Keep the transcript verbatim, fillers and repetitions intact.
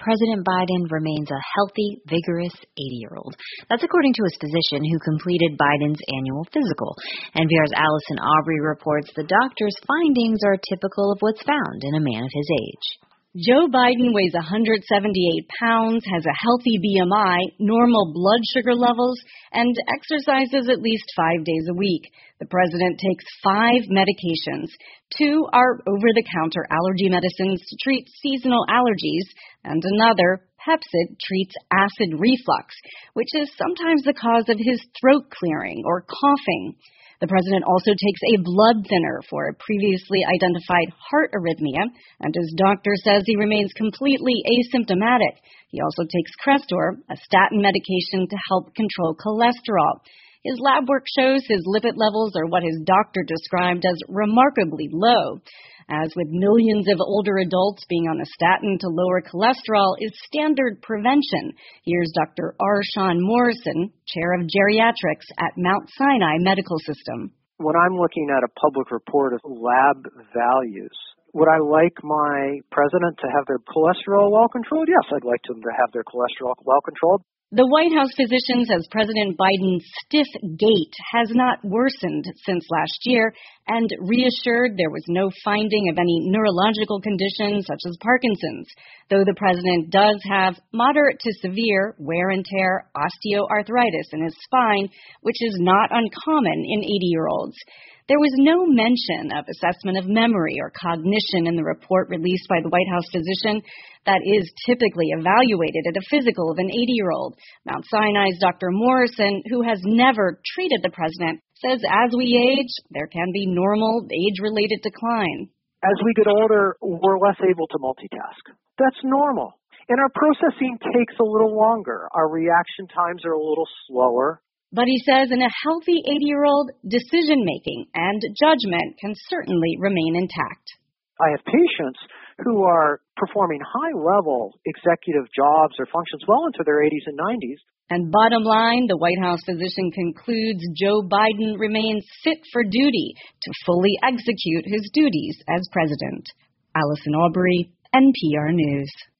President Biden remains a healthy, vigorous eighty-year-old. That's according to his physician who completed Biden's annual physical. N P R's Allison Aubrey reports the doctor's findings are typical of what's found in a man of his age. Joe Biden weighs one hundred seventy-eight pounds, has a healthy B M I, normal blood sugar levels, and exercises at least five days a week. The president takes five medications. Two are over-the-counter allergy medicines to treat seasonal allergies, and another, Pepcid, treats acid reflux, which is sometimes the cause of his throat clearing or coughing. The president also takes a blood thinner for a previously identified heart arrhythmia, and his doctor says he remains completely asymptomatic. He also takes Crestor, a statin medication to help control cholesterol. His lab work shows his lipid levels are what his doctor described as remarkably low. As with millions of older adults, being on a statin to lower cholesterol is standard prevention. Here's Doctor R. Sean Morrison, Chair of Geriatrics at Mount Sinai Medical System. When I'm looking at a public report of lab values, would I like my president to have their cholesterol well controlled? Yes, I'd like them to have their cholesterol well controlled. The White House physician says President Biden's stiff gait has not worsened since last year and reassured there was no finding of any neurological conditions such as Parkinson's, though the president does have moderate to severe wear and tear osteoarthritis in his spine, which is not uncommon in eighty-year-olds. There was no mention of assessment of memory or cognition in the report released by the White House physician that is typically evaluated at a physical of an eighty-year-old. Mount Sinai's Doctor Morrison, who has never treated the president, says as we age, there can be normal age-related decline. As we get older, we're less able to multitask. That's normal. And our processing takes a little longer. Our reaction times are a little slower. But he says in a healthy eighty-year-old, decision-making and judgment can certainly remain intact. I have patients who are performing high-level executive jobs or functions well into their eighties and nineties. And bottom line, the White House physician concludes Joe Biden remains fit for duty to fully execute his duties as president. Allison Aubrey, N P R News.